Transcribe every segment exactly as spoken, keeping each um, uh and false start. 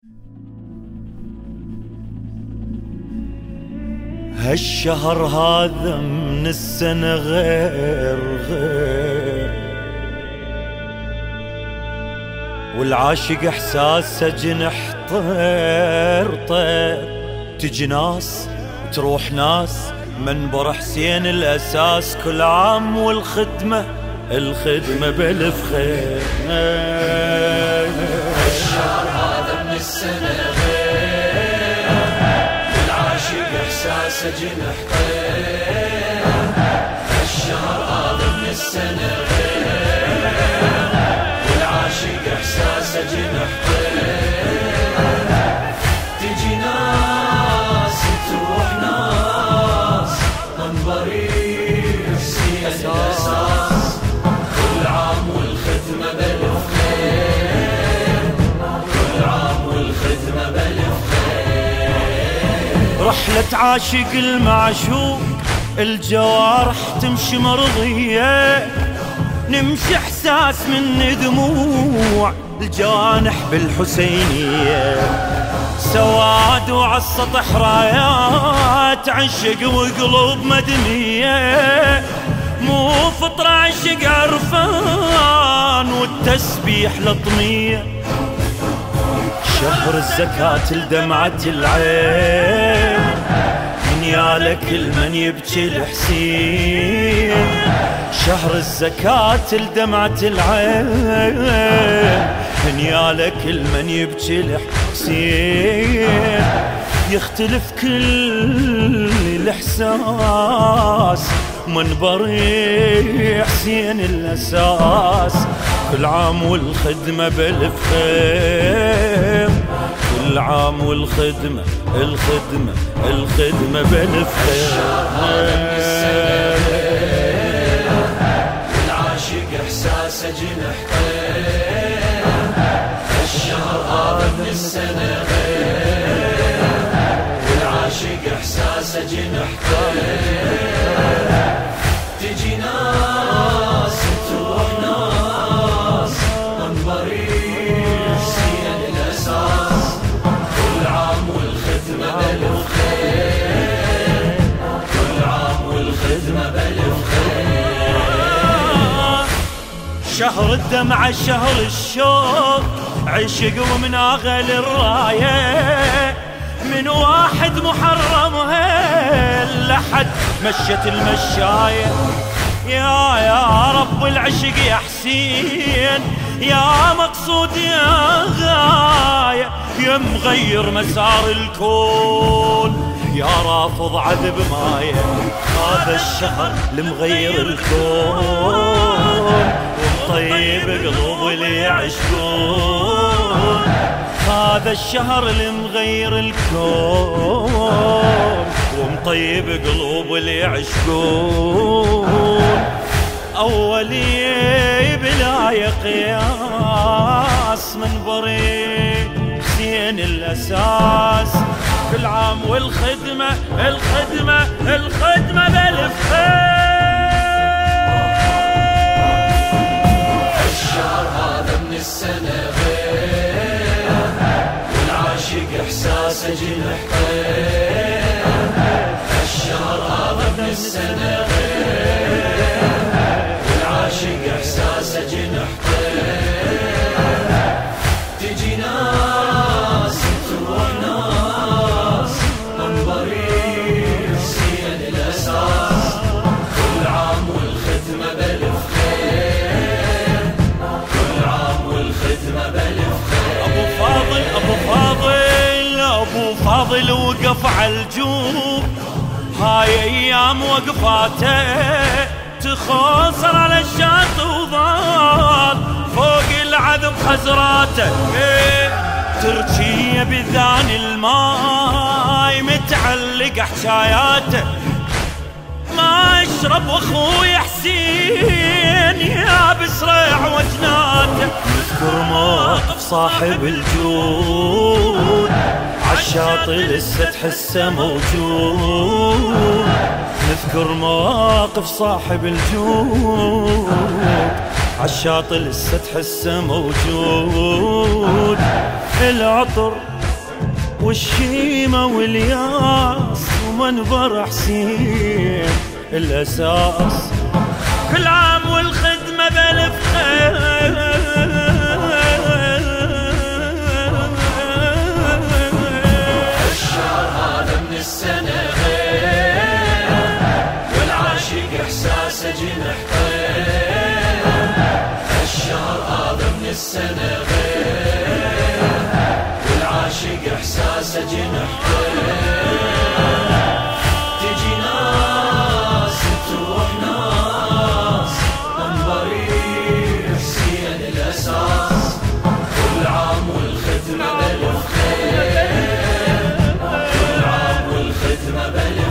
هالشهر هذا من السنة غير غير، والعاشق احساسه جنح طير طير. تجي ناس وتروح ناس، منبر حسين الأساس، كل عام والخدمة الخدمة بألف خير. الشهر هذا من السنة غير، والعاشق احساسه جنح طير. الشهر هذا من السنة غير، والعاشق احساسه جنح طير. تجي ناس تروح ناس، منبري حسين الأساس، كل عام والخدمة بألف خير. كل عام والخدمة بألف خير. رحلة عاشق المعشوق، الجوارح تمشي مرضية، نمشي احساس من دموع الجوانح بالحسينية. سواد وعالسطح رايات عشق وقلوب مدنية، مو فطرة عشق عرفان والتسبيح لطمية. شهر الزكاة لدمعة العين، من يالك المن يبكي الحسين. شهر الزكاة لدمعة العين، من يالك المن يبكي الحسين. يختلف كل الإحساس، منبري حسين الأساس، كل عام والخدمة بألف خير. كل عام والخدمة الخدمة الخدمة بألف خير. العاشق احساسه جنح طير. الشهر هذا من السنة غير، والعاشق احساسه جنح طير. تجي ناس تروح ناس، منبري حسين الأساس، كل عام والخدمة بألف خير. كل عام والخدمة بألف خير. شهر الدمعة شهر الشوق، عشق ومناغل الراية، من واحد محرم هل لحد مشت المشاية. يا يا رب العشق يا حسين، يا مقصود يا غاية، يا مغير مسار الكون، يا رافض عذب مايه. هذا الشهر المغير الكون، ومطيب قلوب اللي يعشقون. هذا الشهر المغير الكون، ومطيب قلوب اللي يعشقون. أولي بلا قياس، منبري حسين الأساس، كل عام والخدمة الخدمة الخدمة بألف خير. الشهر هذا من السنة غير، والعاشق احساسه جنح طير. الشهر هذا من السنة غير، والعاشق احساسه جنح طير. تجي ناس تروح ناس، منبري حسين الأساس، كل عام والخدمة بألف خير. كل عام والخدمة بألف خير. أبو فاضل أبو فاضل أبو فاضل وقف عالجوب، هاي أيام وقفاته تخاصر على الشاط وضال فوق العذب خزراته. إيه تركيا بذان الماي متعلق حشاياته، ما اشرب واخوي حسين يا بسرع وجناته. نذكر موقف صاحب الجود، عالشاطئ لسه تحسه موجود. نذكر مواقف صاحب الجود، عالشاطئ لسه تحسه موجود. العطر والشيمة والياس ومنبر حسين الأساس. كل عام والخدمة بألف خير، الشهر هذا من السنة غير، والعاشق إحساسه جنح طير. الشهر هذا من السنة غير، والعاشق إحساسه جنح طير. تجي ناس تروح ناس، منبري حسين الأساس. كل عام والخدمة بألف خير، كل عام والخدمة بألف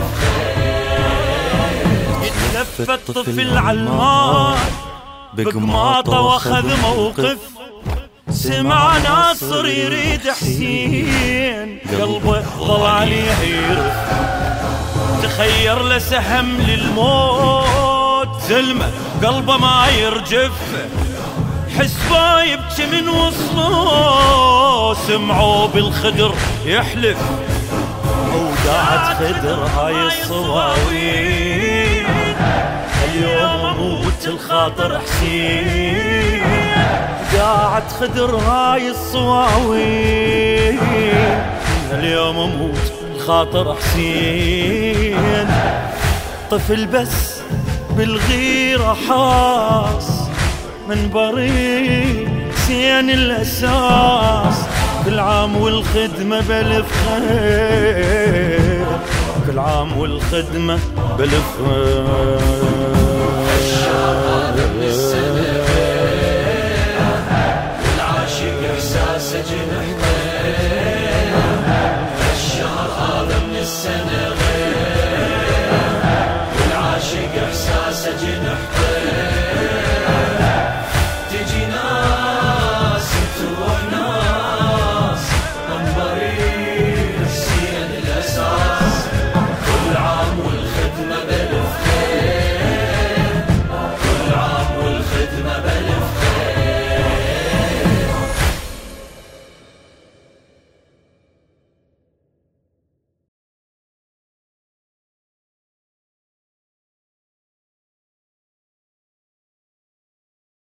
خير. لف الطفل عالمار بقماطة واخذ موقف، سمع ناصر يريد حسين قلبه ضل عليه يعرف. تخير له سهم للموت زلمة قلبه ما يرجف، حسبه يبكي من وصله، سمعوا بالخدر يحلف. وداعت خدر هاي الصواوين، اليوم اموت الخاطر حسين. داعت خدر هاي الصواوين، اليوم اموت الخاطر حسين. طفل بس بالغيرة حاس، من بريء حسين الأساس. كل عام والخدمة بألف خير، كل عام والخدمة بألف خير. الشهر هذا من السنة